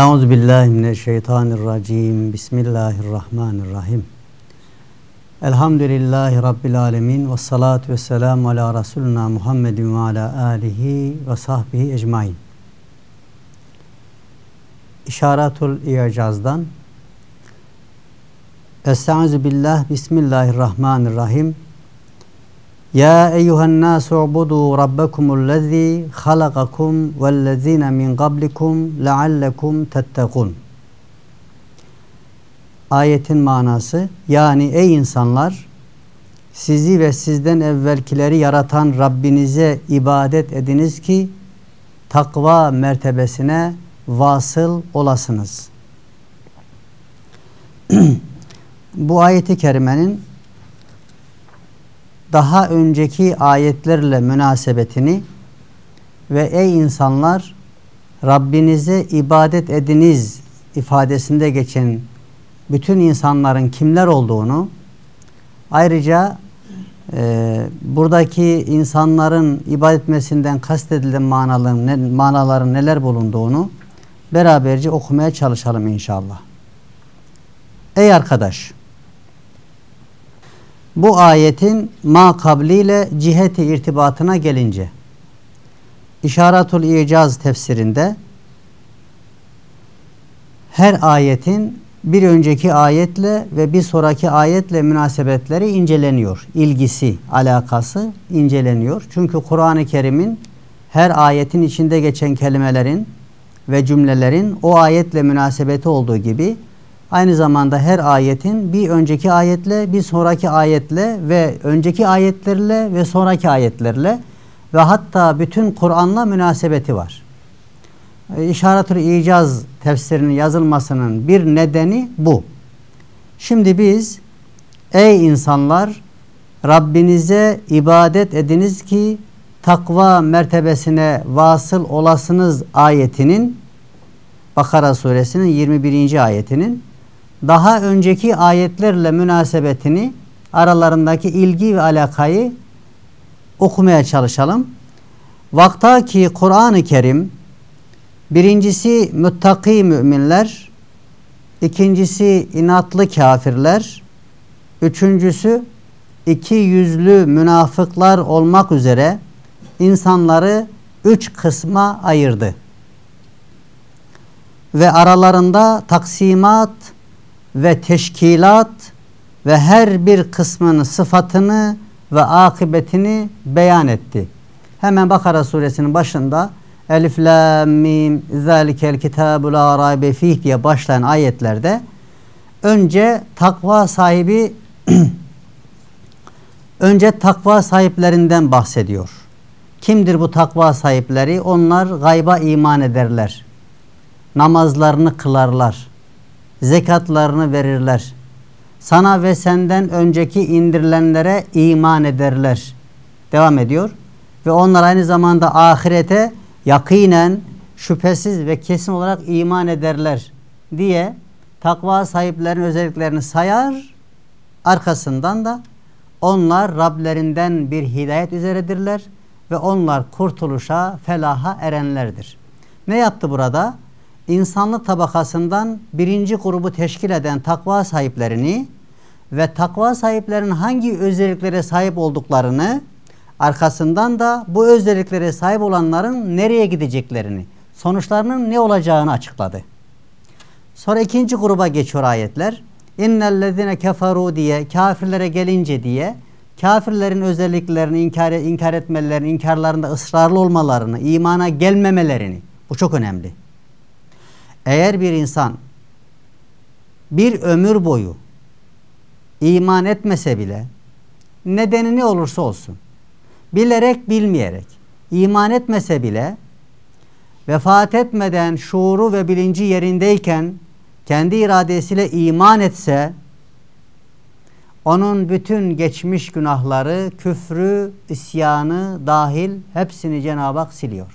Euzubillahimineşşeytanirracim. Bismillahirrahmanirrahim. Elhamdülillahi Rabbil alemin. Ve salatu ve selamu ala Resulina Muhammedin ve ala alihi ve sahbihi ecmain. İşaratul İ'caz'dan Estaizubillah. Bismillahirrahmanirrahim. Ya eyyuhen nasu ubudu rabbekumullezî halakakum vellezîne min qablikum leallekum tettekûn. Ayetin manası, yani ey insanlar, sizi ve sizden evvelkileri yaratan Rabbinize ibadet ediniz ki takva mertebesine vasıl olasınız. Bu ayeti kerimenin daha önceki ayetlerle münasebetini ve ey insanlar Rabbinize ibadet ediniz ifadesinde geçen bütün insanların kimler olduğunu, ayrıca buradaki insanların ibadet etmesinden kastedilen manaların neler bulunduğunu beraberce okumaya çalışalım inşallah. Ey arkadaş! Bu ayetin ma kabliyle ciheti irtibatına gelince, İşaratul İ'caz tefsirinde her ayetin bir önceki ayetle ve bir sonraki ayetle münasebetleri inceleniyor. İlgisi, alakası inceleniyor. Çünkü Kur'an-ı Kerim'in her ayetin içinde geçen kelimelerin ve cümlelerin o ayetle münasebeti olduğu gibi aynı zamanda her ayetin bir önceki ayetle, bir sonraki ayetle ve önceki ayetlerle ve sonraki ayetlerle ve hatta bütün Kur'an'la münasebeti var. İşaretül İ'caz tefsirinin yazılmasının bir nedeni bu. Şimdi biz ey insanlar Rabbinize ibadet ediniz ki takva mertebesine vasıl olasınız ayetinin, Bakara suresinin 21. ayetinin daha önceki ayetlerle münasebetini, aralarındaki ilgi ve alakayı okumaya çalışalım. Vakta ki Kur'an-ı Kerim birincisi müttaki müminler, ikincisi inatlı kafirler, üçüncüsü iki yüzlü münafıklar olmak üzere insanları üç kısma ayırdı. Ve aralarında taksimat ve teşkilat ve her bir kısmının sıfatını ve akıbetini beyan etti. Hemen Bakara suresinin başında Elif Lam Mim Zalikel Kitabu La Raybe Fih diye başlayan ayetlerde önce takva sahiplerinden bahsediyor. Kimdir bu takva sahipleri? Onlar gayba iman ederler. Namazlarını kılarlar. Zekatlarını verirler. Sana ve senden önceki indirilenlere iman ederler. Devam ediyor. Ve onlar aynı zamanda ahirete yakinen, şüphesiz ve kesin olarak iman ederler diye takva sahiplerinin özelliklerini sayar. Arkasından da onlar Rablerinden bir hidayet üzeredirler ve onlar kurtuluşa, felaha erenlerdir. Ne yaptı burada? İnsanlık tabakasından birinci grubu teşkil eden takva sahiplerini ve takva sahiplerinin hangi özelliklere sahip olduklarını, arkasından da bu özelliklere sahip olanların nereye gideceklerini, sonuçlarının ne olacağını açıkladı. Sonra ikinci gruba geçiyor ayetler. İnnellezine keferu diye, kafirlere gelince diye, kafirlerin özelliklerini inkar etmelerini, inkarlarında ısrarlı olmalarını, imana gelmemelerini, bu çok önemli. Eğer bir insan bir ömür boyu iman etmese bile, nedeni ne olursa olsun, bilerek bilmeyerek iman etmese bile, vefat etmeden şuuru ve bilinci yerindeyken kendi iradesiyle iman etse, onun bütün geçmiş günahları, küfrü, isyanı dahil hepsini Cenab-ı Hak siliyor.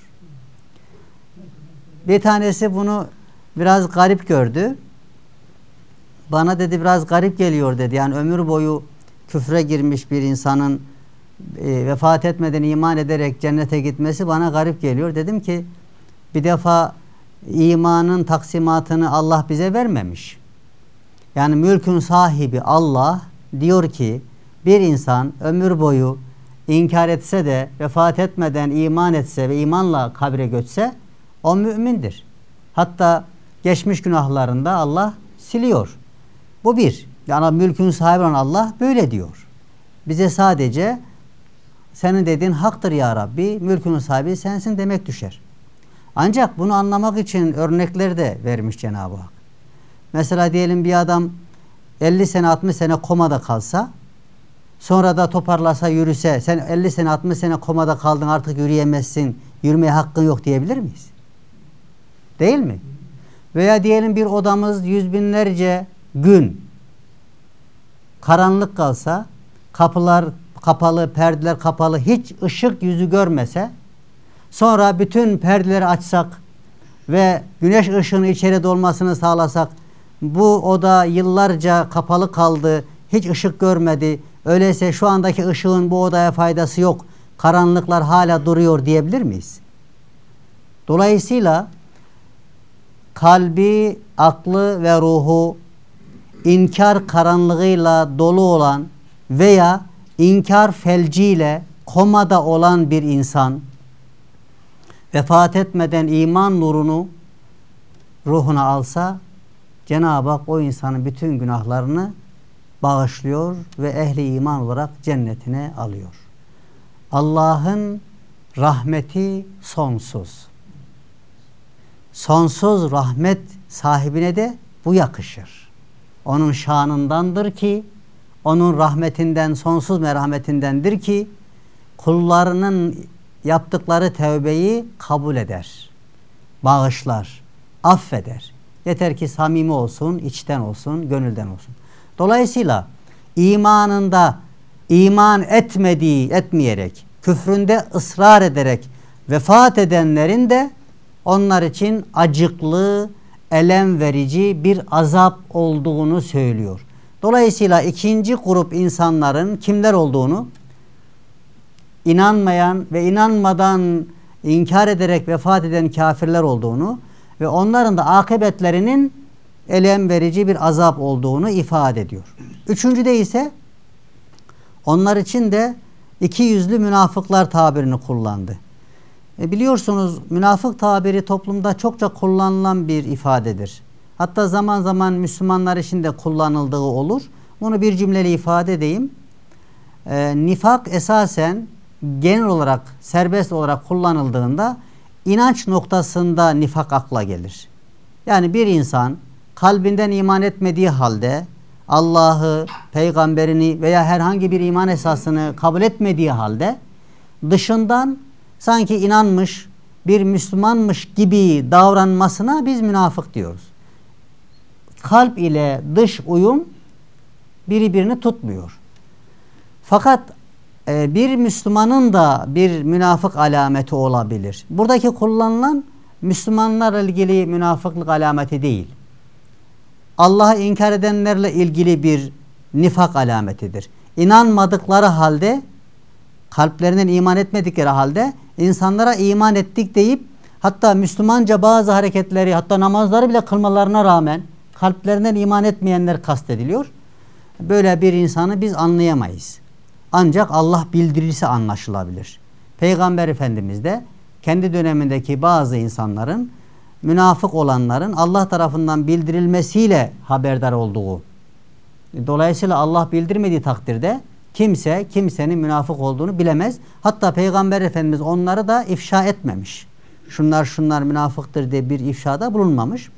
Bir tanesi bunu biraz garip gördü. Bana dedi biraz garip geliyor dedi. Yani ömür boyu küfre girmiş bir insanın vefat etmeden iman ederek cennete gitmesi bana garip geliyor. Dedim ki bir defa imanın taksimatını Allah bize vermemiş. Yani mülkün sahibi Allah diyor ki bir insan ömür boyu inkar etse de vefat etmeden iman etse ve imanla kabre göçse o mümindir. Hatta geçmiş günahlarında Allah siliyor. Bu bir. Yani mülkün sahibi olan Allah böyle diyor. Bize sadece senin dediğin haktır ya Rabbi, mülkün sahibi sensin demek düşer. Ancak bunu anlamak için örnekler de vermiş Cenab-ı Hak. Mesela diyelim bir adam 50 sene 60 sene komada kalsa, sonra da toparlasa yürüse, sen 50 sene 60 sene komada kaldın artık yürüyemezsin, yürümeye hakkın yok diyebilir miyiz? Değil mi? Veya diyelim bir odamız yüz binlerce gün karanlık kalsa, kapılar kapalı, perdeler kapalı, hiç ışık yüzü görmese, sonra bütün perdeleri açsak ve güneş ışığının içeri dolmasını sağlasak, bu oda yıllarca kapalı kaldı, hiç ışık görmedi, öyleyse şu andaki ışığın bu odaya faydası yok, karanlıklar hala duruyor diyebilir miyiz? Dolayısıyla kalbi, aklı ve ruhu inkar karanlığıyla dolu olan veya inkar felciyle komada olan bir insan vefat etmeden iman nurunu ruhuna alsa Cenab-ı Hak o insanın bütün günahlarını bağışlıyor ve ehli iman olarak cennetine alıyor. Allah'ın rahmeti sonsuz. Sonsuz rahmet sahibine de bu yakışır. Onun şanındandır ki, onun rahmetinden, sonsuz merhametindendir ki kullarının yaptıkları tevbeyi kabul eder, bağışlar, affeder. Yeter ki samimi olsun, içten olsun, gönülden olsun. Dolayısıyla imanında iman etmeyerek, küfründe ısrar ederek vefat edenlerin de onlar için acıklı, elem verici bir azap olduğunu söylüyor. Dolayısıyla ikinci grup insanların kimler olduğunu, inanmayan ve inanmadan inkar ederek vefat eden kafirler olduğunu ve onların da akıbetlerinin elem verici bir azap olduğunu ifade ediyor. Üçüncüde ise onlar için de iki yüzlü münafıklar tabirini kullandı. Biliyorsunuz münafık tabiri toplumda çokça kullanılan bir ifadedir. Hatta zaman zaman Müslümanlar için de kullanıldığı olur. Bunu bir cümleyle ifade edeyim. Nifak esasen genel olarak, serbest olarak kullanıldığında inanç noktasında nifak akla gelir. Yani bir insan kalbinden iman etmediği halde Allah'ı, peygamberini veya herhangi bir iman esasını kabul etmediği halde dışından sanki inanmış, bir Müslümanmış gibi davranmasına biz münafık diyoruz. Kalp ile dış uyum birbirini tutmuyor. Fakat bir Müslümanın da bir münafık alameti olabilir. Buradaki kullanılan Müslümanlarla ilgili münafıklık alameti değil. Allah'ı inkar edenlerle ilgili bir nifak alametidir. İnanmadıkları halde, kalplerinden iman etmedikleri halde insanlara iman ettik deyip hatta Müslümanca bazı hareketleri, hatta namazları bile kılmalarına rağmen kalplerinden iman etmeyenler kastediliyor. Böyle bir insanı biz anlayamayız. Ancak Allah bildirirse anlaşılabilir. Peygamber Efendimiz de kendi dönemindeki bazı insanların, münafık olanların Allah tarafından bildirilmesiyle haberdar olduğu. Dolayısıyla Allah bildirmediği takdirde kimse kimsenin münafık olduğunu bilemez. Hatta Peygamber Efendimiz onları da ifşa etmemiş. Şunlar münafıktır diye bir ifşada bulunmamış.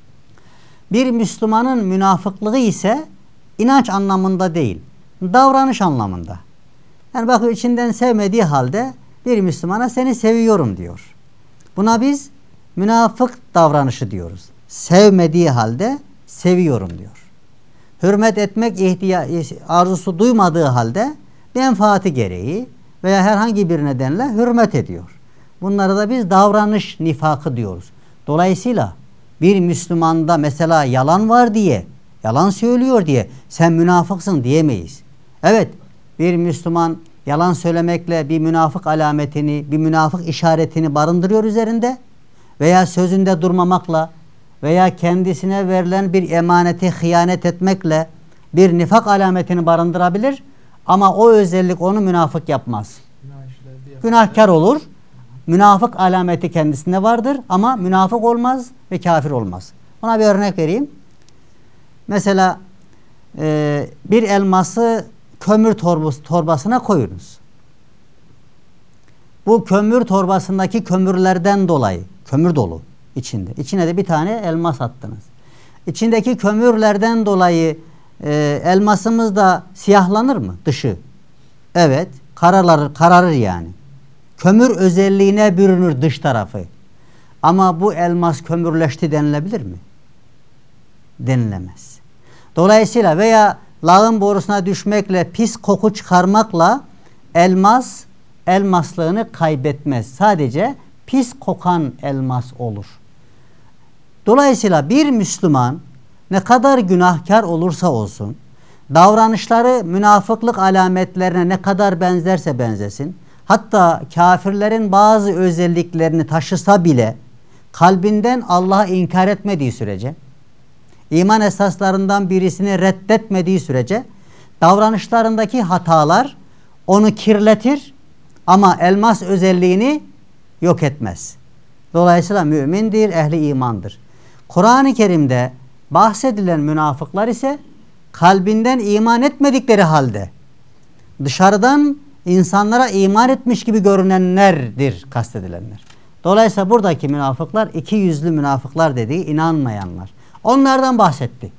Bir Müslümanın münafıklığı ise inanç anlamında değil, davranış anlamında. Yani bakın içinden sevmediği halde bir Müslümana seni seviyorum diyor. Buna biz münafık davranışı diyoruz. Sevmediği halde seviyorum diyor. Hürmet etmek arzusu duymadığı halde menfaati gereği veya herhangi bir nedenle hürmet ediyor. Bunlara da biz davranış nifakı diyoruz. Dolayısıyla bir Müslümanda mesela yalan var diye, yalan söylüyor diye sen münafıksın diyemeyiz. Evet, bir Müslüman yalan söylemekle bir münafık alametini, bir münafık işaretini barındırıyor üzerinde veya sözünde durmamakla veya kendisine verilen bir emaneti hıyanet etmekle bir nifak alametini barındırabilir ama o özellik onu münafık yapmaz. Günahkar olur. Münafık alameti kendisinde vardır ama münafık olmaz ve kafir olmaz. Ona bir örnek vereyim. Mesela bir elması kömür torbasına koyunuz. Bu kömür torbasındaki kömürlerden dolayı, kömür dolu içinde. İçine de bir tane elmas attınız. İçindeki kömürlerden dolayı elmasımız da siyahlanır mı dışı? Evet, kararır yani. Kömür özelliğine bürünür dış tarafı. Ama bu elmas kömürleşti denilebilir mi? Denilemez. Dolayısıyla veya lağım borusuna düşmekle, pis koku çıkarmakla elmas elmaslığını kaybetmez. Sadece pis kokan elmas olur. Dolayısıyla bir Müslüman ne kadar günahkar olursa olsun, davranışları münafıklık alametlerine ne kadar benzerse benzesin, hatta kafirlerin bazı özelliklerini taşısa bile kalbinden Allah'ı inkar etmediği sürece, iman esaslarından birisini reddetmediği sürece davranışlarındaki hatalar onu kirletir ama elmas özelliğini yok etmez. Dolayısıyla mümindir, ehli imandır. Kur'an-ı Kerim'de bahsedilen münafıklar ise kalbinden iman etmedikleri halde dışarıdan insanlara iman etmiş gibi görünenlerdir kastedilenler. Dolayısıyla buradaki münafıklar iki yüzlü münafıklar dediği inanmayanlar. Onlardan bahsetti.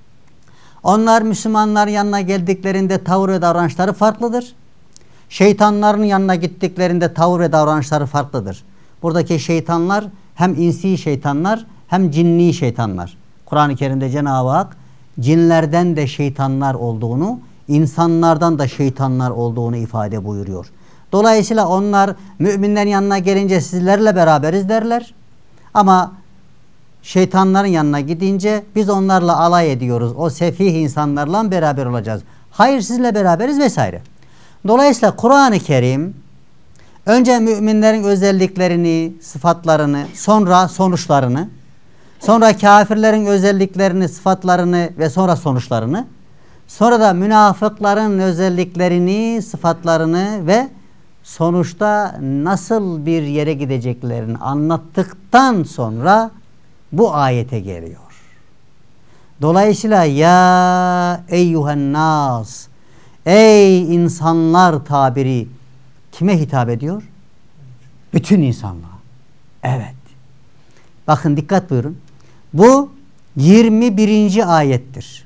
Onlar Müslümanların yanına geldiklerinde tavır ve davranışları farklıdır. Şeytanların yanına gittiklerinde tavır ve davranışları farklıdır. Buradaki şeytanlar hem insi şeytanlar hem cinni şeytanlar. Kur'an-ı Kerim'de Cenab-ı Hak cinlerden de şeytanlar olduğunu, insanlardan da şeytanlar olduğunu ifade buyuruyor. Dolayısıyla onlar müminlerin yanına gelince sizlerle beraberiz derler. Ama şeytanların yanına gidince biz onlarla alay ediyoruz. O sefih insanlarla beraber olacağız. Hayır, sizle beraberiz vesaire. Dolayısıyla Kur'an-ı Kerim önce müminlerin özelliklerini, sıfatlarını, sonra sonuçlarını, sonra kafirlerin özelliklerini, sıfatlarını ve sonra sonuçlarını, sonra da münafıkların özelliklerini, sıfatlarını ve sonuçta nasıl bir yere gideceklerini anlattıktan sonra bu ayete geliyor. Dolayısıyla ya eyyuhen nas, ey insanlar tabiri kime hitap ediyor? Bütün insanlığa. Evet. Bakın dikkat buyurun. Bu 21. ayettir.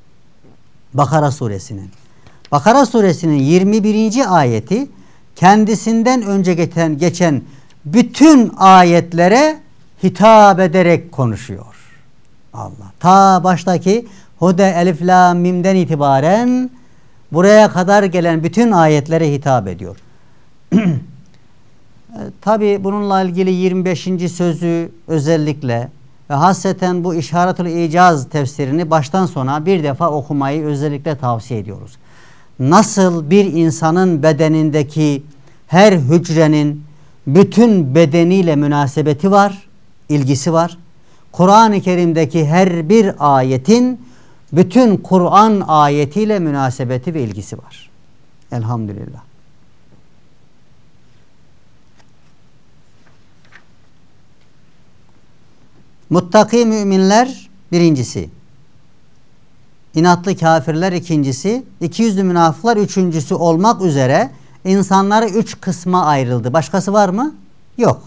Bakara suresinin. Bakara suresinin 21. ayeti kendisinden önce geçen bütün ayetlere hitap ederek konuşuyor. Allah. Ta baştaki Hude Elif La Mim'den itibaren buraya kadar gelen bütün ayetlere hitap ediyor. Tabi bununla ilgili 25. sözü özellikle ve hasreten bu İşaretül İcaz tefsirini baştan sona bir defa okumayı özellikle tavsiye ediyoruz. Nasıl bir insanın bedenindeki her hücrenin bütün bedeniyle münasebeti var, ilgisi var. Kur'an-ı Kerim'deki her bir ayetin bütün Kur'an ayetiyle münasebeti ve ilgisi var. Elhamdülillah. Muttaki müminler birincisi, inatlı kafirler ikincisi, ikiyüzlü münafıklar üçüncüsü olmak üzere insanları üç kısma ayrıldı. Başkası var mı? Yok.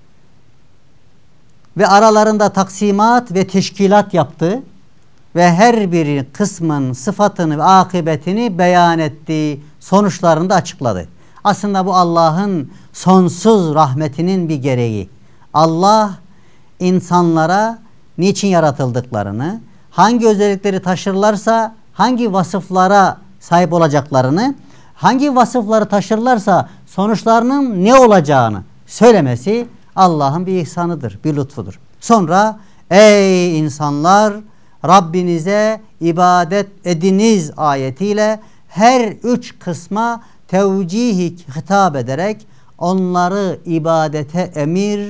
Ve aralarında taksimat ve teşkilat yaptı ve her bir kısmın sıfatını ve akıbetini beyan etti, sonuçlarını da açıkladı. Aslında bu Allah'ın sonsuz rahmetinin bir gereği. Allah insanlara niçin yaratıldıklarını, hangi özellikleri taşırlarsa hangi vasıflara sahip olacaklarını, hangi vasıfları taşırlarsa sonuçlarının ne olacağını söylemesi Allah'ın bir ihsanıdır, bir lütfudur. Sonra ey insanlar Rabbinize ibadet ediniz ayetiyle her üç kısma tevcih hitap ederek onları ibadete emir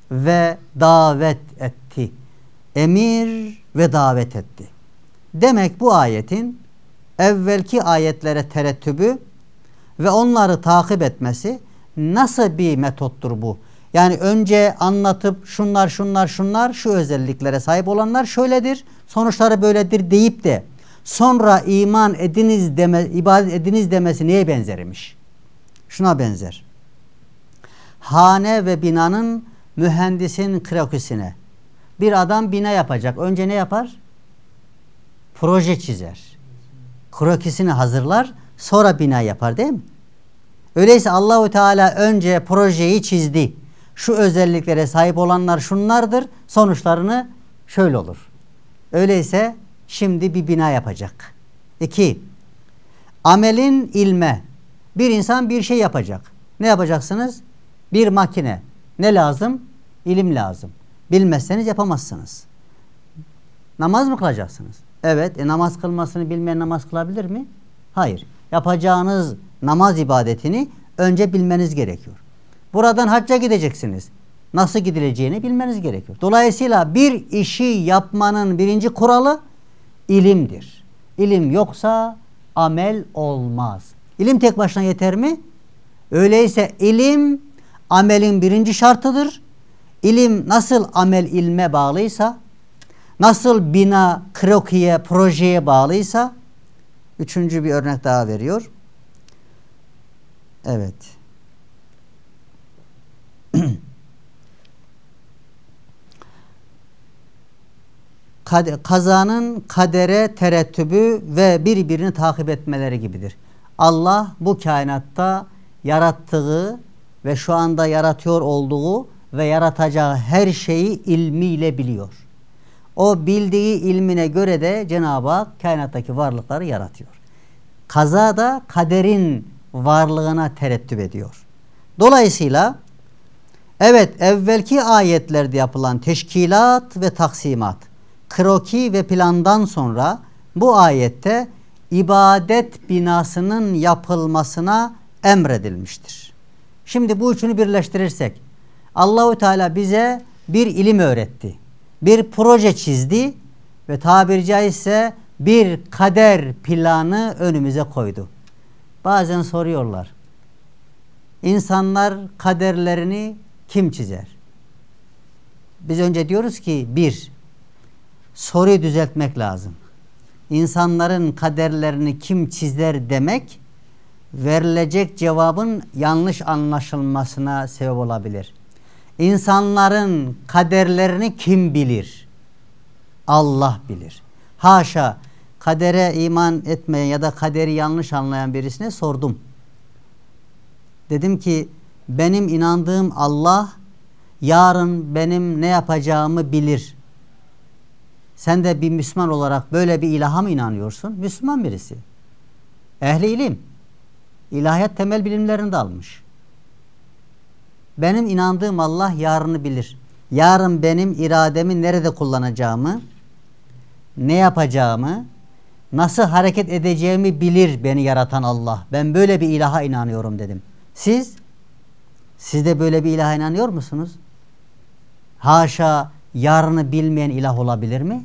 ve davet etti. Emir ve davet etti. Demek bu ayetin evvelki ayetlere terettübü ve onları takip etmesi nasıl bir metottur bu? Yani önce anlatıp şunlar şu özelliklere sahip olanlar şöyledir, sonuçları böyledir deyip de sonra iman ediniz ibadet ediniz demesi neye benzermiş? Şuna benzer. Hane ve binanın mühendisin krokisine. Bir adam bina yapacak. Önce ne yapar? Proje çizer. Krokisini hazırlar, sonra bina yapar, değil mi? Öyleyse Allahu Teala önce projeyi çizdi. Şu özelliklere sahip olanlar şunlardır, sonuçlarını şöyle olur. Öyleyse şimdi bir bina yapacak. 2. Amelin ilme. Bir insan bir şey yapacak. Ne yapacaksınız? Bir makine. Ne lazım? İlim lazım. Bilmezseniz yapamazsınız. Namaz mı kılacaksınız? Evet. Namaz kılmasını bilmeyen namaz kılabilir mi? Hayır. Yapacağınız namaz ibadetini önce bilmeniz gerekiyor. Buradan hacca gideceksiniz. Nasıl gidileceğini bilmeniz gerekiyor. Dolayısıyla bir işi yapmanın birinci kuralı ilimdir. İlim yoksa amel olmaz. İlim tek başına yeter mi? Öyleyse ilim amelin birinci şartıdır. İlim nasıl amel ilme bağlıysa, nasıl bina krokiye, projeye bağlıysa, üçüncü bir örnek daha veriyor. Evet. Kazanın kadere terettübü ve birbirini takip etmeleri gibidir. Allah bu kainatta yarattığı ve şu anda yaratıyor olduğu ve yaratacağı her şeyi ilmiyle biliyor. O bildiği ilmine göre de Cenab-ı Hak kainattaki varlıkları yaratıyor. Kaza da kaderin varlığına terettüp ediyor. Dolayısıyla evet, evvelki ayetlerde yapılan teşkilat ve taksimat, kroki ve plandan sonra bu ayette ibadet binasının yapılmasına emredilmiştir. Şimdi bu üçünü birleştirirsek Allahu Teala bize bir ilim öğretti. Bir proje çizdi ve tabiri caizse bir kader planı önümüze koydu. Bazen soruyorlar. İnsanlar kaderlerini kim çizer? Biz önce diyoruz ki soruyu düzeltmek lazım. İnsanların kaderlerini kim çizer demek verilecek cevabın yanlış anlaşılmasına sebep olabilir. İnsanların kaderlerini kim bilir? Allah bilir. Haşa, kadere iman etmeyen ya da kaderi yanlış anlayan birisine sordum. Dedim ki benim inandığım Allah yarın benim ne yapacağımı bilir. Sen de bir Müslüman olarak böyle bir ilaha mı inanıyorsun? Müslüman birisi. Ehli ilim. İlahiyat temel bilimlerini de almış. Benim inandığım Allah yarını bilir. Yarın benim irademi nerede kullanacağımı, ne yapacağımı, nasıl hareket edeceğimi bilir beni yaratan Allah. Ben böyle bir ilaha inanıyorum dedim. Siz de böyle bir ilaha inanıyor musunuz? Haşa, yarını bilmeyen ilah olabilir mi?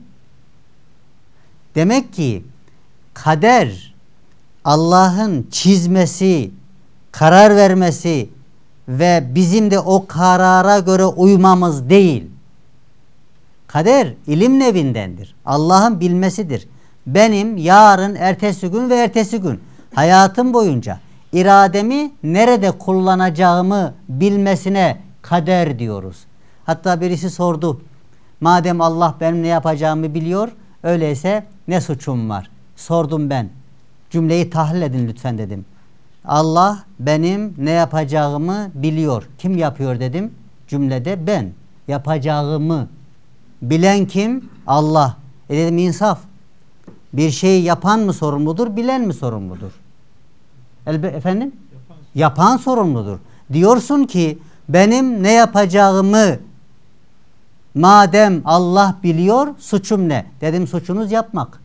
Demek ki kader Allah'ın çizmesi, karar vermesi ve bizim de o karara göre uymamız değil. Kader ilim nevindendir. Allah'ın bilmesidir. Benim yarın, ertesi gün ve ertesi gün hayatım boyunca irademi nerede kullanacağımı bilmesine kader diyoruz. Hatta birisi sordu. Madem Allah benim ne yapacağımı biliyor, öyleyse ne suçum var? Sordum ben. Cümleyi tahlil edin lütfen dedim. Allah benim ne yapacağımı biliyor. Kim yapıyor dedim. Cümlede ben. Yapacağımı. Bilen kim? Allah. Dedim insaf. Bir şeyi yapan mı sorumludur, bilen mi sorumludur? Efendim? Yapan sorumludur. Diyorsun ki benim ne yapacağımı madem Allah biliyor, suçum ne? Dedim suçunuz yapmak.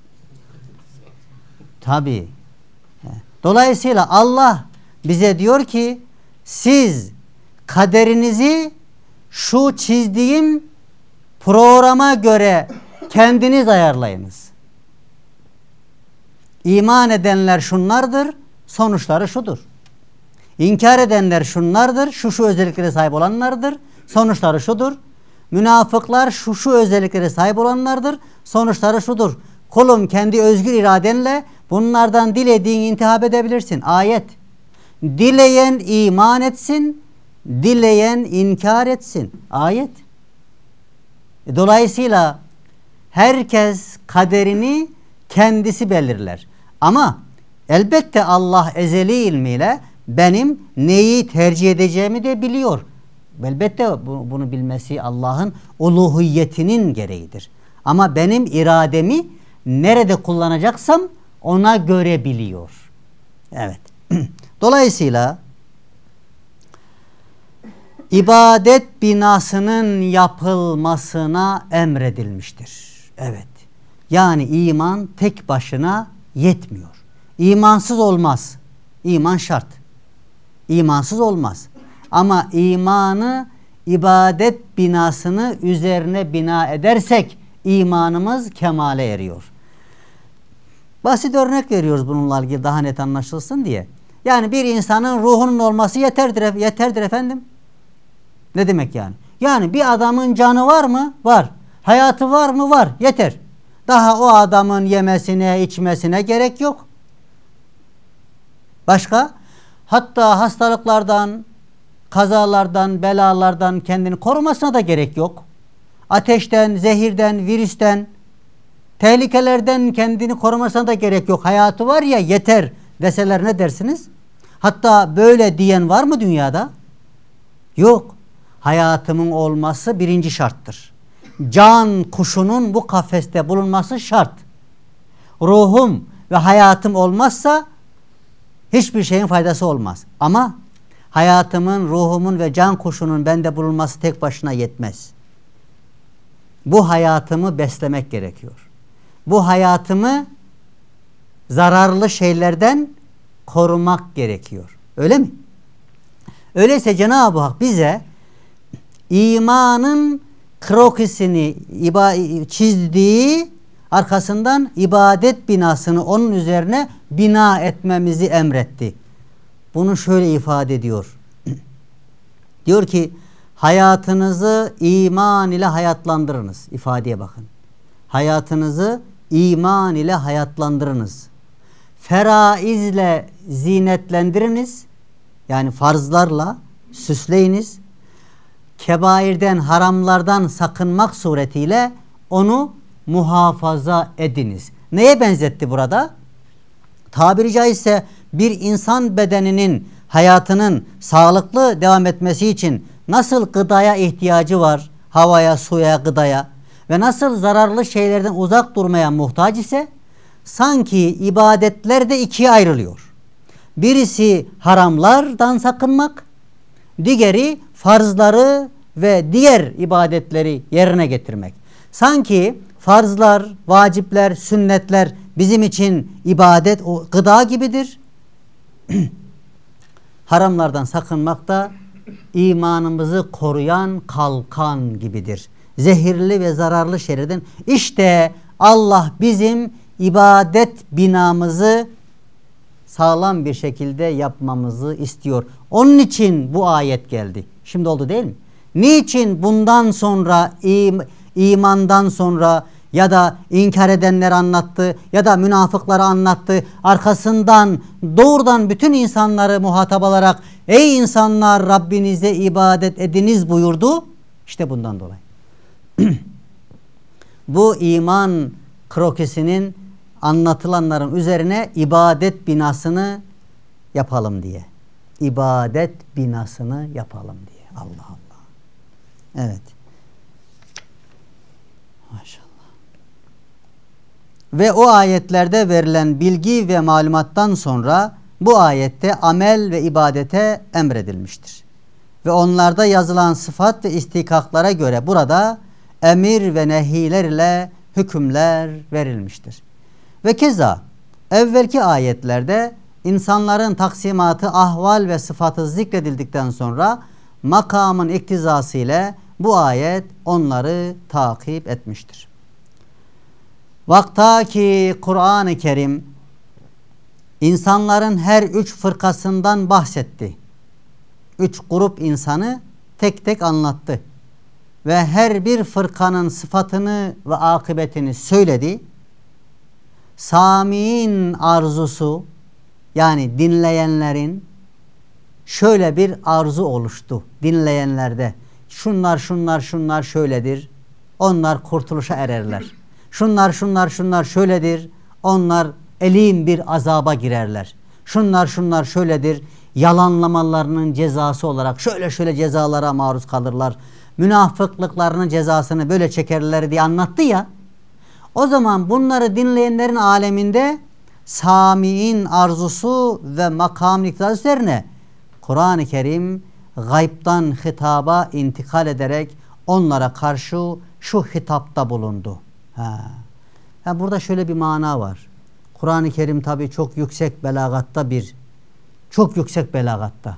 Tabii. Dolayısıyla Allah bize diyor ki siz kaderinizi şu çizdiğim programa göre kendiniz ayarlayınız. İman edenler şunlardır, sonuçları şudur. İnkar edenler şunlardır, şu özelliklere sahip olanlardır, sonuçları şudur. Münafıklar şu özelliklere sahip olanlardır, sonuçları şudur. Kulum, kendi özgür iradenle bunlardan dilediğini intihap edebilirsin. Ayet. Dileyen iman etsin, dileyen inkar etsin. Ayet. Dolayısıyla herkes kaderini kendisi belirler. Ama elbette Allah ezeli ilmiyle benim neyi tercih edeceğimi de biliyor. Elbette bunu bilmesi Allah'ın uluhiyetinin gereğidir. Ama benim irademi nerede kullanacaksam ona göre biliyor. Evet. Dolayısıyla ibadet binasının yapılmasına emredilmiştir. Evet. Yani iman tek başına yetmiyor. İmansız olmaz. İman şart. İmansız olmaz. Ama imanı, ibadet binasını üzerine bina edersek imanımız kemale eriyor. Basit örnek veriyoruz bununla ilgili daha net anlaşılsın diye. Yani bir insanın ruhunun olması yeterdir efendim. Ne demek yani? Yani bir adamın canı var mı? Var. Hayatı var mı? Var. Yeter. Daha o adamın yemesine, içmesine gerek yok. Başka? Hatta hastalıklardan, kazalardan, belalardan kendini korumasına da gerek yok. Ateşten, zehirden, virüsten, tehlikelerden kendini korumasına da gerek yok. Hayatı var ya, yeter deseler ne dersiniz? Hatta böyle diyen var mı dünyada? Yok. Hayatımın olması birinci şarttır. Can kuşunun bu kafeste bulunması şart. Ruhum ve hayatım olmazsa hiçbir şeyin faydası olmaz. Ama hayatımın, ruhumun ve can kuşunun bende bulunması tek başına yetmez. Bu hayatımı beslemek gerekiyor. Bu hayatımı zararlı şeylerden korumak gerekiyor. Öyle mi? Öyleyse Cenab-ı Hak bize imanın krokisini çizdiği, arkasından ibadet binasını onun üzerine bina etmemizi emretti. Bunu şöyle ifade ediyor. Diyor ki hayatınızı iman ile hayatlandırınız. İfadeye bakın. Hayatınızı iman ile hayatlandırınız. Feraizle zinetlendiriniz. Yani farzlarla süsleyiniz. Kebairden, haramlardan sakınmak suretiyle onu muhafaza ediniz. Neye benzetti burada? Tabiri caizse bir insan bedeninin, hayatının sağlıklı devam etmesi için nasıl gıdaya ihtiyacı var, havaya, suya, gıdaya ve nasıl zararlı şeylerden uzak durmaya muhtaç ise sanki ibadetler de ikiye ayrılıyor. Birisi haramlardan sakınmak, diğeri farzları ve diğer ibadetleri yerine getirmek. Sanki farzlar, vacipler, sünnetler bizim için ibadet, o gıda gibidir. Haramlardan sakınmak da imanımızı koruyan kalkan gibidir. Zehirli ve zararlı şeylerden. İşte Allah bizim ibadet binamızı sağlam bir şekilde yapmamızı istiyor. Onun için bu ayet geldi. Şimdi oldu değil mi? Niçin bundan sonra imandan sonra ya da inkar edenler anlattı ya da münafıkları anlattı. Arkasından doğrudan bütün insanları muhatap alarak ey insanlar Rabbinize ibadet ediniz buyurdu. İşte bundan dolayı. Bu iman krokisinin anlatılanların üzerine ibadet binasını yapalım diye. İbadet binasını yapalım diye. Allah Allah. Evet. Maşallah. Ve o ayetlerde verilen bilgi ve malumattan sonra bu ayette amel ve ibadete emredilmiştir. Ve onlarda yazılan sıfat ve istikaklara göre burada emir ve nehiler ile hükümler verilmiştir. Ve keza evvelki ayetlerde insanların taksimatı, ahval ve sıfatı zikredildikten sonra makamın iktizası ile Bu ayet onları takip etmiştir. Vaktaki Kur'an-ı Kerim insanların her üç fırkasından bahsetti. Üç grup insanı tek tek anlattı. Ve her bir fırkanın sıfatını ve akıbetini söyledi. Sami'in arzusu, yani dinleyenlerin şöyle bir arzu oluştu dinleyenlerde. Şunlar şöyledir. Onlar kurtuluşa ererler. Şunlar şöyledir. Onlar elin bir azaba girerler. Şunlar şöyledir. Yalanlamalarının cezası olarak şöyle cezalara maruz kalırlar. Münafıklıklarının cezasını böyle çekerler diye anlattı ya. O zaman bunları dinleyenlerin aleminde Sami'in arzusu ve makam iktidar üzerine Kur'an-ı Kerim gaybtan hitaba intikal ederek onlara karşı şu hitapta bulundu. Yani burada şöyle bir mana var. Kur'an-ı Kerim tabi çok yüksek belagatta.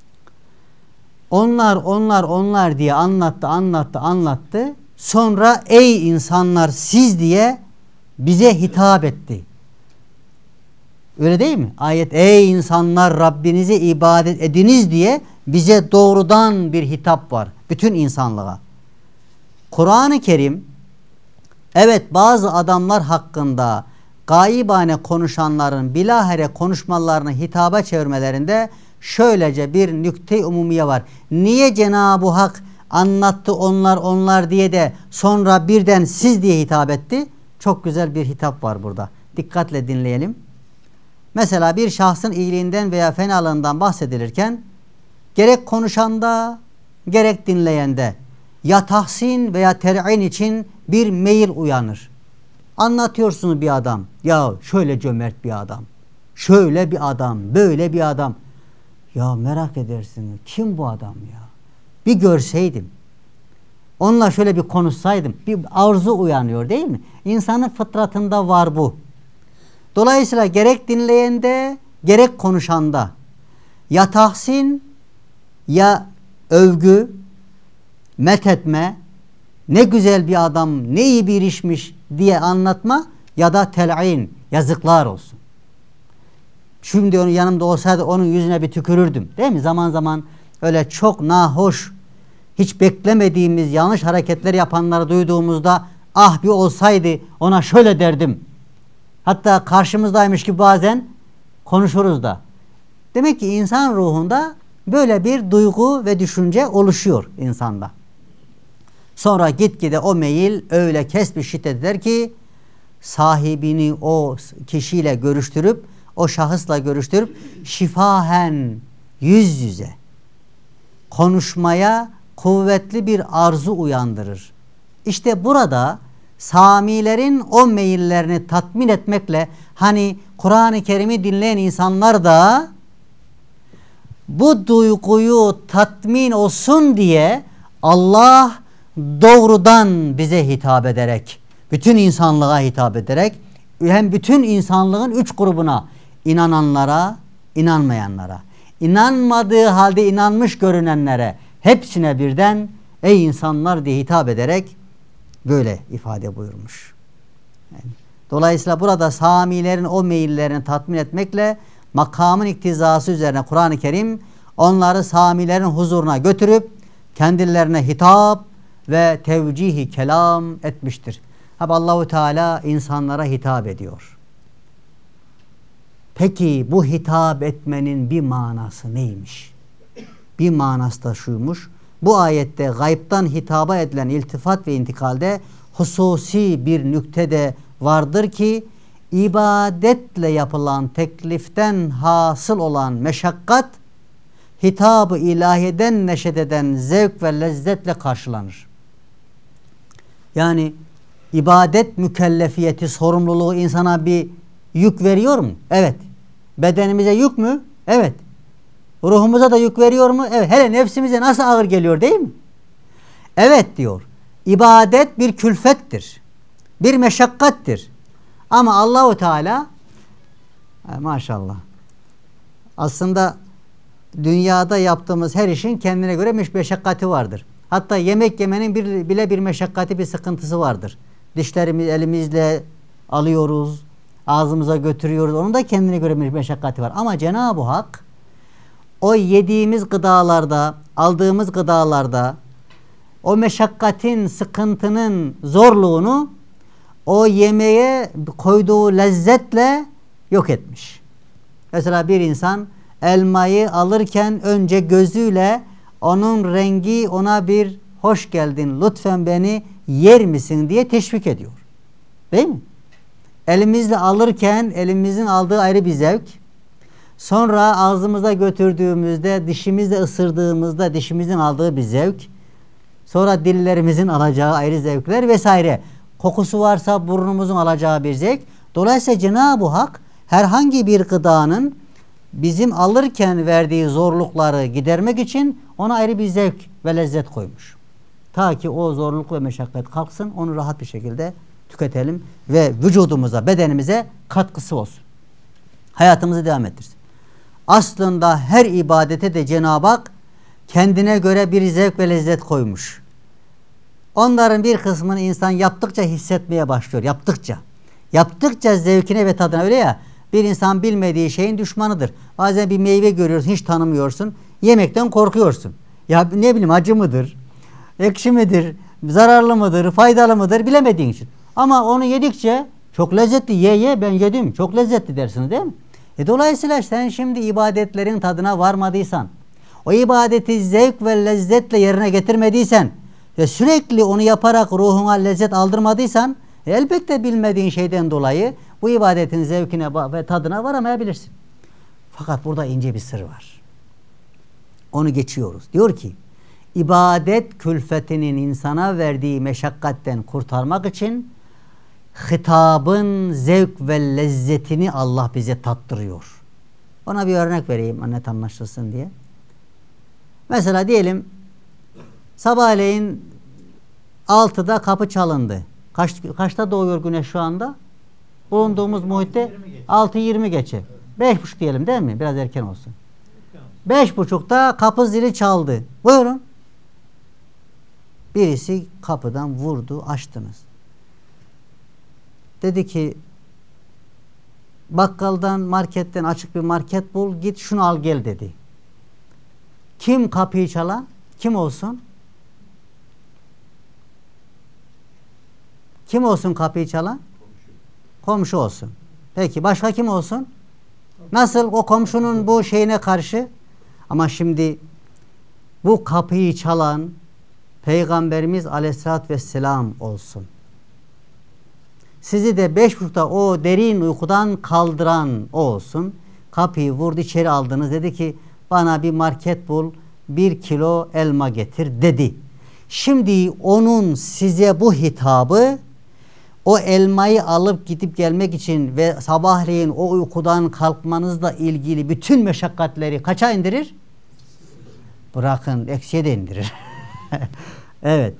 Onlar diye anlattı. Sonra ey insanlar siz diye bize hitap etti. Öyle değil mi? Ayet ey insanlar Rabbinizi ibadet ediniz diye bize doğrudan bir hitap var. Bütün insanlığa. Kur'an-ı Kerim evet bazı adamlar hakkında gaibane konuşanların bilahare konuşmalarını hitaba çevirmelerinde şöylece bir nükte-i umumiye var. Niye Cenab-ı Hak anlattı onlar diye de sonra birden siz diye hitap etti? Çok güzel bir hitap var burada. Dikkatle dinleyelim. Mesela bir şahsın iyiliğinden veya fenalığından bahsedilirken gerek konuşanda gerek dinleyende ya tahsin veya ter'in için bir meyil uyanır. Anlatıyorsunuz bir adam. Ya şöyle cömert bir adam. Şöyle bir adam. Böyle bir adam. Ya merak edersiniz. Kim bu adam ya? Bir görseydim. Onunla şöyle bir konuşsaydım. Bir arzu uyanıyor değil mi? İnsanın fıtratında var bu. Dolayısıyla gerek dinleyende gerek konuşanda ya tahsin ya övgü, methetme, ne güzel bir adam, ne iyi bir işmiş diye anlatma ya da tel'in, yazıklar olsun. Şimdi onun yanımda olsaydı onun yüzüne bir tükürürdüm. Değil mi? Zaman zaman öyle çok nahoş, hiç beklemediğimiz yanlış hareketler yapanları duyduğumuzda ah bir olsaydı ona şöyle derdim. Hatta karşımızdaymış gibi bazen konuşuruz da. Demek ki insan ruhunda böyle bir duygu ve düşünce oluşuyor insanda. Sonra gitgide o meyil öyle kesbi şiddet eder ki sahibini o kişiyle görüştürüp o şahısla görüştürüp şifahen yüz yüze konuşmaya kuvvetli bir arzu uyandırır. İşte burada Samilerin o meyillerini tatmin etmekle hani Kur'an-ı Kerim'i dinleyen insanlar da bu duyguyu tatmin olsun diye Allah doğrudan bize hitap ederek, bütün insanlığa hitap ederek hem bütün insanlığın üç grubuna, inananlara, inanmayanlara, inanmadığı halde inanmış görünenlere hepsine birden ey insanlar diye hitap ederek böyle ifade buyurmuş. Yani, dolayısıyla burada Samilerin o meyillerini tatmin etmekle makamın iktizası üzerine Kur'an-ı Kerim onları Samilerin huzuruna götürüp kendilerine hitap ve tevcihi kelam etmiştir. Allahu Teala insanlara hitap ediyor. Peki bu hitap etmenin bir manası neymiş? Bir manası da şuymuş. Bu ayette gaybtan hitaba edilen iltifat ve intikalde hususi bir nükte de vardır ki ibadetle yapılan tekliften hasıl olan meşakkat hitab-ı ilahiden neşet eden zevk ve lezzetle karşılanır. Yani ibadet mükellefiyeti, sorumluluğu insana bir yük veriyor mu? Evet. Bedenimize yük mü? Evet. Ruhumuza da yük veriyor mu? Evet. Hele nefsimize nasıl ağır geliyor değil mi? Evet diyor. İbadet bir külfettir. Bir meşakkattir. Ama Allahu Teala maşallah aslında dünyada yaptığımız her işin kendine göre meşakkati vardır. Hatta yemek yemenin bile bir meşakkati, bir sıkıntısı vardır. Dişlerimizi elimizle alıyoruz, ağzımıza götürüyoruz. Onun da kendine göre bir meşakkati var. Ama Cenab-ı Hak o yediğimiz gıdalarda, aldığımız gıdalarda o meşakkatin, sıkıntının zorluğunu o yemeğe koyduğu lezzetle yok etmiş. Mesela bir insan elmayı alırken önce gözüyle onun rengi ona bir hoş geldin, lütfen beni yer misin diye teşvik ediyor. Değil mi? Elimizle alırken elimizin aldığı ayrı bir zevk. Sonra ağzımıza götürdüğümüzde, dişimizle ısırdığımızda dişimizin aldığı bir zevk. Sonra dillerimizin alacağı ayrı zevkler vesaire. Kokusu varsa burnumuzun alacağı bir zevk. Dolayısıyla Cenab-ı Hak herhangi bir gıdanın bizim alırken verdiği zorlukları gidermek için ona ayrı bir zevk ve lezzet koymuş. Ta ki o zorluk ve meşakkat kalksın, onu rahat bir şekilde tüketelim ve vücudumuza, bedenimize katkısı olsun. Hayatımızı devam ettirsin. Aslında her ibadete de Cenab-ı Hak kendine göre bir zevk ve lezzet koymuş. Onların bir kısmını insan yaptıkça hissetmeye başlıyor. Yaptıkça zevkine ve tadına, öyle ya. Bir insan bilmediği şeyin düşmanıdır. Bazen bir meyve görüyorsun, hiç tanımıyorsun. Yemekten korkuyorsun. Ya ne bileyim, acı mıdır? Ekşi midir? Zararlı mıdır? Faydalı mıdır? Bilemediğin için. Ama onu yedikçe çok lezzetli. Ye ben yedim. Çok lezzetli dersiniz, değil mi? Dolayısıyla sen şimdi ibadetlerin tadına varmadıysan, o ibadeti zevk ve lezzetle yerine getirmediysen ve sürekli onu yaparak ruhuna lezzet aldırmadıysan, elbette bilmediğin şeyden dolayı bu ibadetin zevkine ve tadına varamayabilirsin. Fakat burada ince bir sır var. Onu geçiyoruz. Diyor ki, ibadet külfetinin insana verdiği meşakkatten kurtarmak için hitabın zevk ve lezzetini Allah bize tattırıyor. Ona bir örnek vereyim net anlaşılsın diye. Mesela diyelim sabahleyin 6'da kapı çalındı. Kaçta doğuyor güneş şu anda? Bulunduğumuz muhitte 6:20 geçe. 5:30 diyelim, değil mi? Biraz erken olsun. 5:30'da kapı zili çaldı. Buyurun. Birisi kapıdan vurdu, açtınız. Dedi ki, bakkaldan, marketten, açık bir market bul, git şunu al gel dedi. Kim kapıyı çalan? Kim olsun? Kim olsun kapıyı çalan? Komşu olsun. Peki başka kim olsun? Nasıl o komşunun bu şeyine karşı? Ama şimdi bu kapıyı çalan Peygamberimiz Aleyhisselatü Vesselam olsun. Sizi de 5:30'da o derin uykudan kaldıran o olsun. Kapıyı vurdu, içeri aldınız. Dedi ki, bana bir market bul, 1 kilo elma getir dedi. Şimdi onun size bu hitabı, o elmayı alıp gidip gelmek için ve sabahleyin o uykudan kalkmanızla ilgili bütün meşakkatleri kaça indirir? Bırakın, eksiye de indirir. Evet,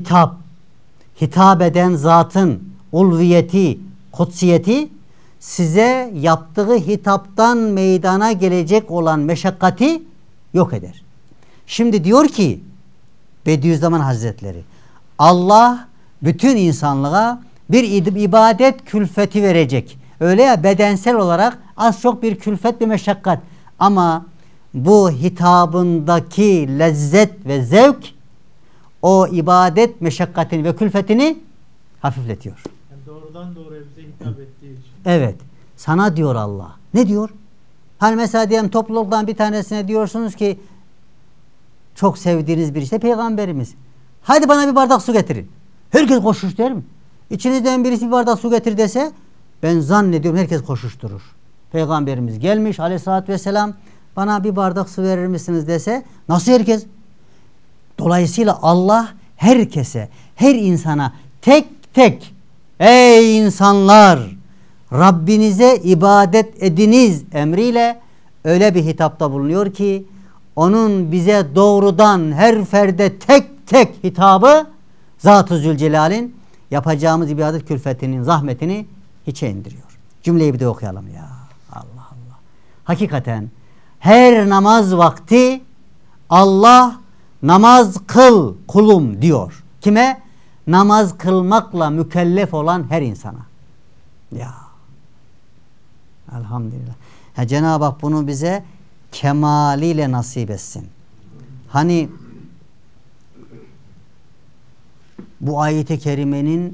hitap eden zatın ulviyeti, kutsiyeti size yaptığı hitaptan meydana gelecek olan meşakkati yok eder. Şimdi diyor ki Bediüzzaman Hazretleri, Allah bütün insanlığa bir ibadet külfeti verecek. Öyle ya, bedensel olarak az çok bir külfet ve meşakkat. Ama bu hitabındaki lezzet ve zevk o ibadet meşakkatini ve külfetini hafifletiyor. Yani doğrudan doğruya bize hitap ettiği için. Evet. Sana diyor Allah. Ne diyor? Hani mesela diyelim topluluktan bir tanesine diyorsunuz ki, çok sevdiğiniz bir işte Peygamberimiz, hadi bana bir bardak su getirin. Herkes koşuş der mi? İçinizden birisi bir bardak su getir dese, ben zannediyorum herkes koşuşturur. Peygamberimiz gelmiş Aleyhisselatü Vesselam, bana bir bardak su verir misiniz dese, nasıl herkes? Dolayısıyla Allah herkese, her insana tek tek, ey insanlar, Rabbinize ibadet ediniz emriyle öyle bir hitapta bulunuyor ki, onun bize doğrudan her ferde tek tek hitabı Zat-ı Zülcelal'in yapacağımız ibadet külfetinin zahmetini hiçe indiriyor. Cümleyi bir de okuyalım ya. Allah Allah. Hakikaten her namaz vakti Allah namaz kıl kulum diyor. Kime? Namaz kılmakla mükellef olan her insana. Ya. Elhamdülillah. Cenab-ı Hak bunu bize kemaliyle nasip etsin. Hani bu ayet-i kerimenin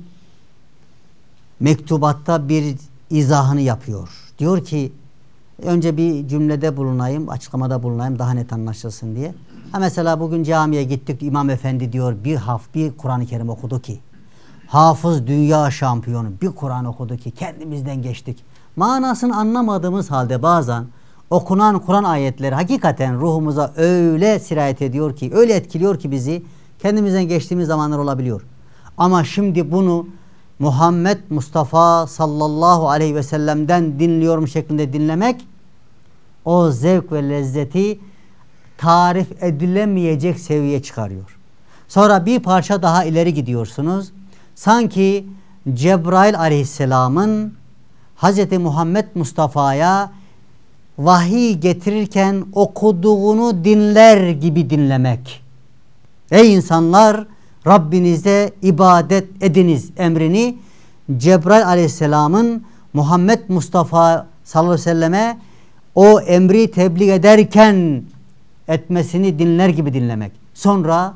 mektubatta bir izahını yapıyor. Diyor ki, önce bir cümlede bulunayım, açıklamada bulunayım daha net anlaşılsın diye. Mesela bugün camiye gittik, İmam Efendi diyor bir Kur'an-ı Kerim okudu ki, hafız dünya şampiyonu bir Kur'an okudu ki kendimizden geçtik. Manasını anlamadığımız halde bazen okunan Kur'an ayetleri hakikaten ruhumuza öyle sirayet ediyor ki, öyle etkiliyor ki bizi, kendimizden geçtiğimiz zamanlar olabiliyor. Ama şimdi bunu Muhammed Mustafa sallallahu aleyhi ve sellem'den dinliyorum şeklinde dinlemek, o zevk ve lezzeti tarif edilemeyecek seviyeye çıkarıyor. Sonra bir parça daha ileri gidiyorsunuz. Sanki Cebrail aleyhisselamın Hz. Muhammed Mustafa'ya vahiy getirirken okuduğunu dinler gibi dinlemek. Ey insanlar, Rabbinize ibadet ediniz emrini Cebrail aleyhisselamın Muhammed Mustafa sallallahu aleyhi ve selleme o emri tebliğ ederken etmesini dinler gibi dinlemek. Sonra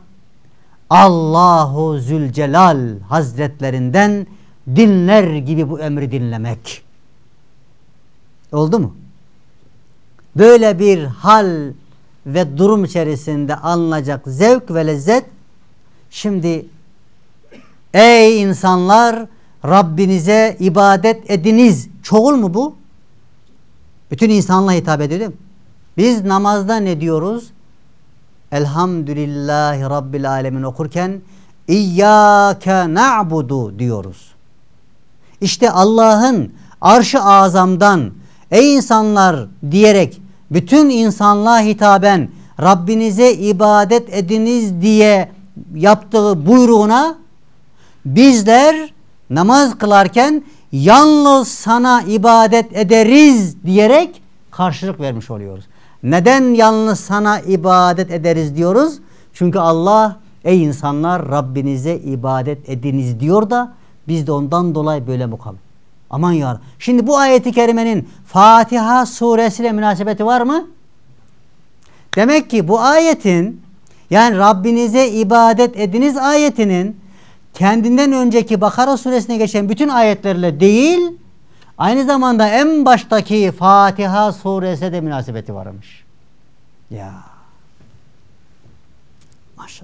Allahu Zülcelal Hazretlerinden dinler gibi bu emri dinlemek. Oldu mu? Böyle bir hal ve durum içerisinde alınacak zevk ve lezzet. Şimdi ey insanlar, Rabbinize ibadet ediniz. Çoğul mu bu? Bütün insanlığa hitap ediyor değil mi? Biz namazda ne diyoruz? Elhamdülillahi Rabbil Alemin okurken İyyâke na'budu diyoruz. İşte Allah'ın arş-ı azamdan ey insanlar diyerek bütün insanlığa hitaben Rabbinize ibadet ediniz diye yaptığı buyruğuna bizler namaz kılarken yalnız sana ibadet ederiz diyerek karşılık vermiş oluyoruz. Neden yalnız sana ibadet ederiz diyoruz? Çünkü Allah ey insanlar Rabbinize ibadet ediniz diyor da biz de ondan dolayı böyle mukabil. Aman ya. Şimdi bu ayeti kerimenin Fatiha suresiyle münasebeti var mı? Demek ki bu ayetin, yani Rabbinize ibadet ediniz ayetinin kendinden önceki Bakara suresine geçen bütün ayetlerle değil, aynı zamanda en baştaki Fatiha suresine de münasebeti varmış. Ya. Maşallah.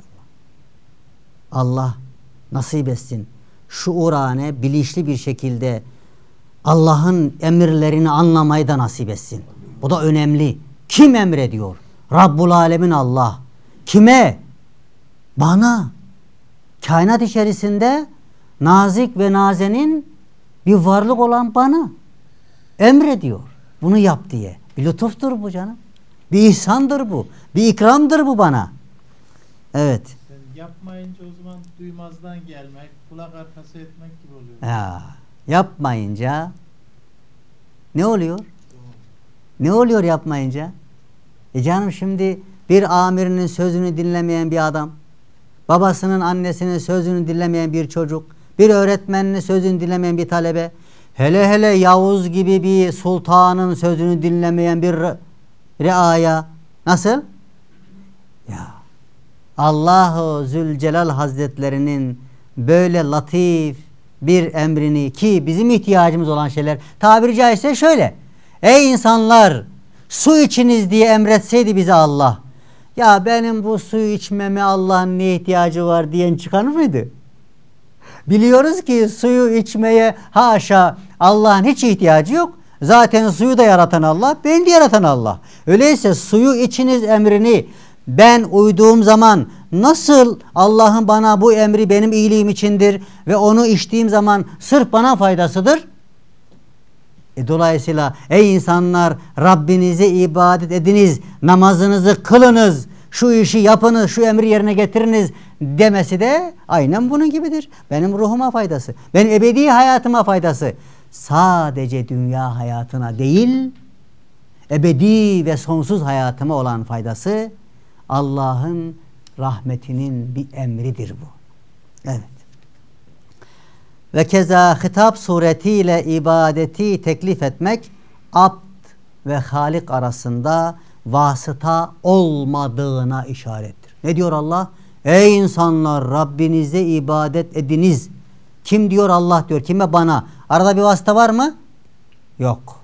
Allah nasip etsin. Şuurane, bilinçli bir şekilde Allah'ın emirlerini anlamayı da nasip etsin. Bu da önemli. Kim emrediyor? Rabbul Alemin Allah. Kime? Bana. Kainat içerisinde nazik ve nazenin bir varlık olan bana emrediyor. Bunu yap diye. Bir lütuftur bu canım. Bir ihsandır bu. Bir ikramdır bu bana. Evet. Yani yapmayınca o zaman duymazdan gelmek, kulak arkası etmek gibi oluyor. Ya, yapmayınca ne oluyor? Ne oluyor yapmayınca? Canım şimdi bir amirinin sözünü dinlemeyen bir adam, babasının annesinin sözünü dinlemeyen bir çocuk, bir öğretmeninin sözünü dinlemeyen bir talebe, hele hele Yavuz gibi bir sultanın sözünü dinlemeyen bir reaya nasıl? Ya Allah-u Zülcelal Hazretlerinin böyle latif bir emrini, ki bizim ihtiyacımız olan şeyler, tabiri caizse şöyle: ey insanlar, su içiniz diye emretseydi bize Allah, ya benim bu suyu içmeme Allah'ın ne ihtiyacı var diyen çıkar mıydı? Biliyoruz ki suyu içmeye haşa Allah'ın hiç ihtiyacı yok. Zaten suyu da yaratan Allah, beni de yaratan Allah. Öyleyse suyu içiniz emrini ben uyduğum zaman nasıl Allah'ın bana bu emri benim iyiliğim içindir ve onu içtiğim zaman sırf bana faydasıdır? Dolayısıyla ey insanlar, Rabbinize ibadet ediniz, namazınızı kılınız, şu işi yapınız, şu emri yerine getiriniz demesi de aynen bunun gibidir. Benim ruhuma faydası, benim ebedi hayatıma faydası. Sadece dünya hayatına değil, ebedi ve sonsuz hayatıma olan faydası Allah'ın rahmetinin bir emridir bu. Evet. Ve keza Hitap suretiyle ibadeti teklif etmek abd ve halik arasında vasıta olmadığına işarettir. Ne diyor Allah? Ey insanlar, Rabbinize ibadet ediniz. Kim diyor? Allah diyor. Kime? Bana. Arada bir vasıta var mı? Yok.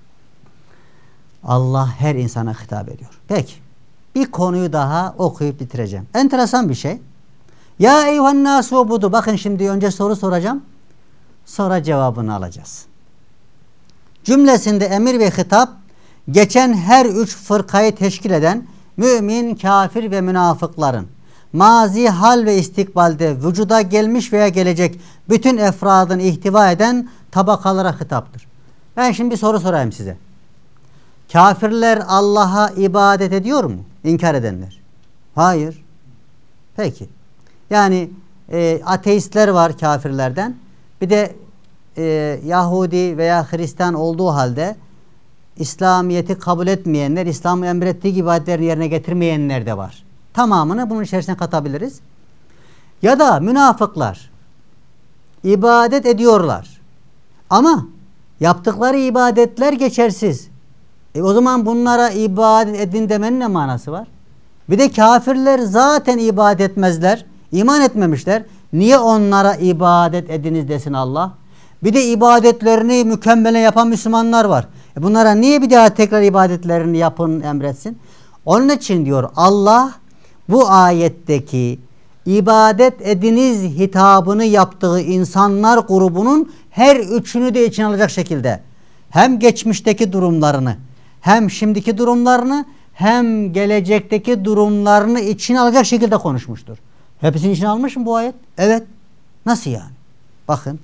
Allah her insana hitap ediyor. Peki. Bir konuyu daha okuyup bitireceğim. Enteresan bir şey. Ya eyühen nasu budu. Bakın şimdi önce soru soracağım. Sonra cevabını alacağız. Cümlesinde emir ve hitap geçen her üç fırkayı teşkil eden mümin, kafir ve münafıkların mazi, hal ve istikbalde vücuda gelmiş veya gelecek bütün efradın ihtiva eden tabakalara hitaptır. Ben şimdi bir soru sorayım size. Kafirler Allah'a ibadet ediyor mu? İnkar edenler. Hayır. Peki. Yani ateistler var kafirlerden. Bir de Yahudi veya Hristiyan olduğu halde İslamiyet'i kabul etmeyenler, İslam'ın emrettiği ibadetlerini yerine getirmeyenler de var. Tamamını bunun içerisine katabiliriz. Ya da münafıklar ibadet ediyorlar. Ama yaptıkları ibadetler geçersiz. O zaman bunlara ibadet edin demenin ne manası var? Bir de kafirler zaten ibadet etmezler. İman etmemişler. Niye onlara ibadet ediniz desin Allah? Bir de ibadetlerini mükemmele yapan Müslümanlar var. Bunlara niye bir daha tekrar ibadetlerini yapın emretsin? Onun için diyor Allah bu ayetteki ibadet ediniz hitabını yaptığı insanlar grubunun her üçünü de içine alacak şekilde hem geçmişteki durumlarını hem şimdiki durumlarını hem gelecekteki durumlarını içine alacak şekilde konuşmuştur. Hepsini içine almış mı bu ayet? Evet. Nasıl yani? Bakın.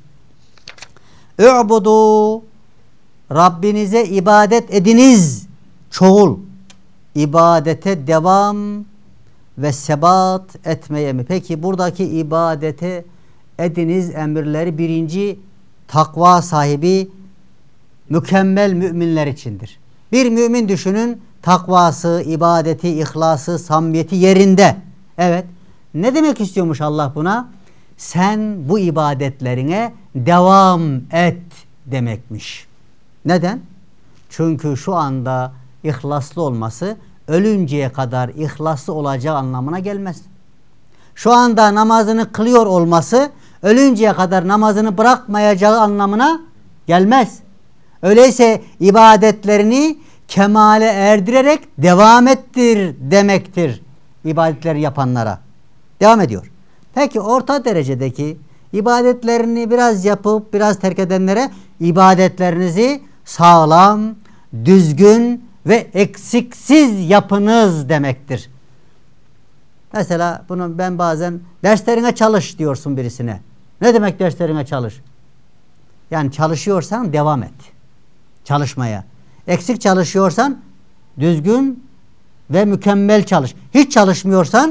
Ü'budu, Rabbinize ibadet ediniz. Çoğul. İbadete devam ve sebat etmeye mi? Peki buradaki ibadete ediniz emirleri birinci takva sahibi mükemmel müminler içindir. Bir mümin düşünün, takvası, ibadeti, ihlası, samimiyeti yerinde. Evet. Ne demek istiyormuş Allah buna? Sen bu ibadetlerine devam et demekmiş. Neden? Çünkü şu anda ihlaslı olması ölünceye kadar ihlaslı olacağı anlamına gelmez. Şu anda namazını kılıyor olması ölünceye kadar namazını bırakmayacağı anlamına gelmez. Öyleyse ibadetlerini kemale erdirerek devam ettir demektir ibadetleri yapanlara. Devam ediyor. Peki orta derecedeki ibadetlerini biraz yapıp biraz terk edenlere ibadetlerinizi sağlam, düzgün ve eksiksiz yapınız demektir. Mesela bunu ben bazen derslerine çalış diyorsun birisine. Ne demek derslerine çalış? Yani çalışıyorsan devam et. Çalışmaya. Eksik çalışıyorsan düzgün ve mükemmel çalış. Hiç çalışmıyorsan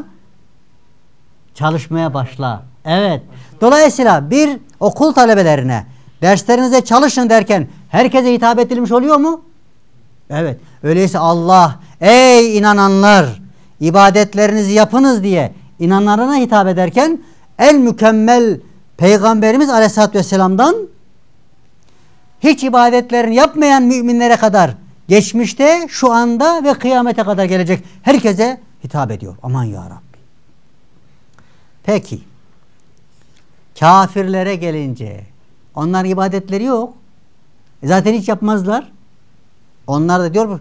çalışmaya başla. Evet. Dolayısıyla bir okul talebelerine derslerinize çalışın derken herkese hitap edilmiş oluyor mu? Evet. Öyleyse Allah ey inananlar ibadetlerinizi yapınız diye inananlarına hitap ederken en mükemmel Peygamberimiz Aleyhisselatü Vesselam'dan hiç ibadetlerini yapmayan müminlere kadar geçmişte, şu anda ve kıyamete kadar gelecek herkese hitap ediyor. Aman ya Rabbi. Peki. Kafirlere gelince onların ibadetleri yok. Zaten hiç yapmazlar. Onlar da diyor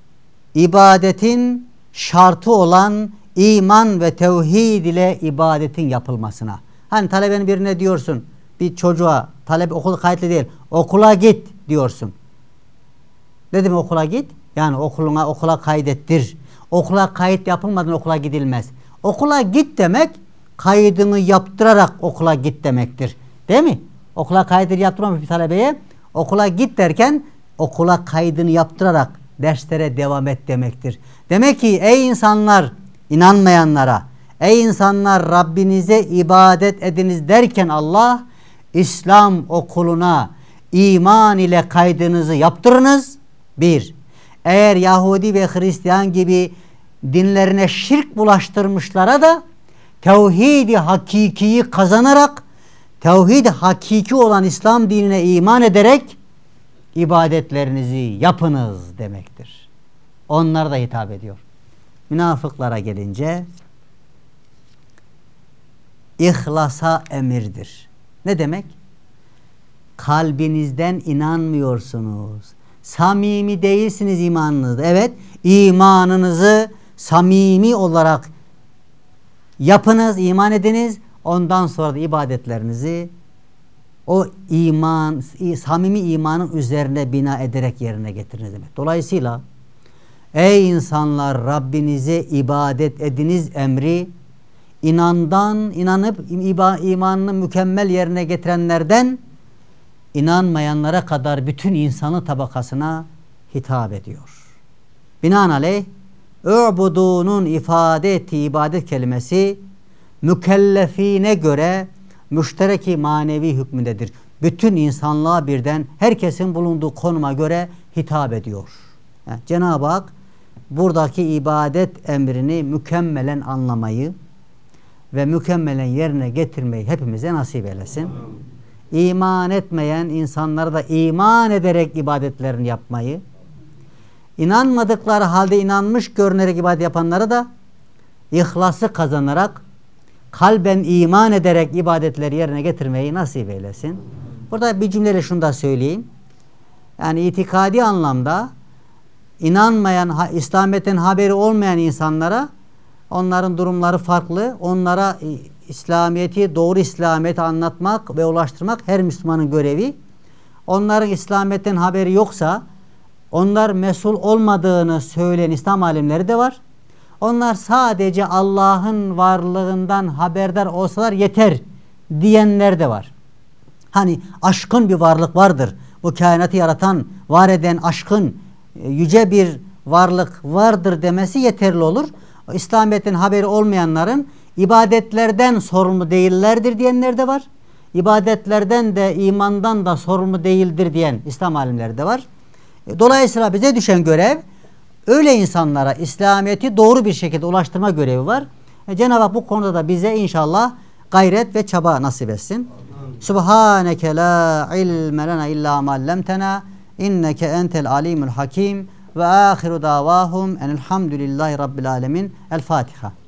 ibadetin şartı olan iman ve tevhid ile ibadetin yapılmasına. Hani talebenin birine diyorsun, bir çocuğa, talebe okul kayıtlı değil, okula git diyorsun. Ne demek okula git? Yani okula kaydettir. Okula kayıt yapılmadan okula gidilmez. Okula git demek kaydını yaptırarak okula git demektir. Değil mi? Okula kaydını yaptırmamış bir talebeye okula git derken okula kaydını yaptırarak derslere devam et demektir. Demek ki ey insanlar inanmayanlara, ey insanlar Rabbinize ibadet ediniz derken Allah İslam okuluna iman ile kaydınızı yaptırınız. Bir, eğer Yahudi ve Hristiyan gibi dinlerine şirk bulaştırmışlara da tevhid-i hakikiyi kazanarak, tevhid-i hakiki olan İslam dinine iman ederek ibadetlerinizi yapınız demektir. Onlara da hitap ediyor. Münafıklara gelince İhlasa emirdir. Ne demek? Kalbinizden inanmıyorsunuz. Samimi değilsiniz imanınızda. Evet, imanınızı samimi olarak yapınız, iman ediniz. Ondan sonra da ibadetlerinizi o iman, samimi imanın üzerine bina ederek yerine getiriniz demek. Dolayısıyla ey insanlar, Rabbinize ibadet ediniz emri inanıp imanını mükemmel yerine getirenlerden inanmayanlara kadar bütün insanı tabakasına hitap ediyor. Binaenaleyh "U'budû'nun ifade ettiği ibadet kelimesi mükellefine göre müştereki manevi hükmündedir. Bütün insanlığa birden, herkesin bulunduğu konuma göre hitap ediyor. Yani Cenab-ı Hak buradaki ibadet emrini mükemmelen anlamayı ve mükemmelen yerine getirmeyi hepimize nasip eylesin. İman etmeyen insanlara da iman ederek ibadetlerini yapmayı, inanmadıkları halde inanmış görünerek ibadet yapanlara da ihlası kazanarak, kalben iman ederek ibadetleri yerine getirmeyi nasip eylesin. Burada bir cümleyle şunu da söyleyeyim. Yani itikadi anlamda inanmayan, İslamiyet'ten haberi olmayan insanlara, onların durumları farklı. Onlara İslamiyet'i, doğru İslamiyet'i anlatmak ve ulaştırmak her Müslümanın görevi. Onların İslamiyet'ten haberi yoksa, onlar mesul olmadığını söyleyen İslam alimleri de var. Onlar sadece Allah'ın varlığından haberdar olsalar yeter diyenler de var. Hani aşkın bir varlık vardır. Bu kainatı yaratan, var eden aşkın yüce bir varlık vardır demesi yeterli olur. İslamiyet'in haberi olmayanların ibadetlerden sorumlu değillerdir diyenler de var. İbadetlerden de imandan da sorumlu değildir diyen İslam alimleri de var. Dolayısıyla bize düşen görev öyle insanlara İslamiyet'i doğru bir şekilde ulaştırma görevi var. Cenab-ı Hak bu konuda da bize inşallah gayret ve çaba nasip etsin. Subhaneke la ilme lena illa ma allamtena inneke entel alimul hakim ve ahiru davahum enelhamdülillahi rabbil alemin. El Fatiha.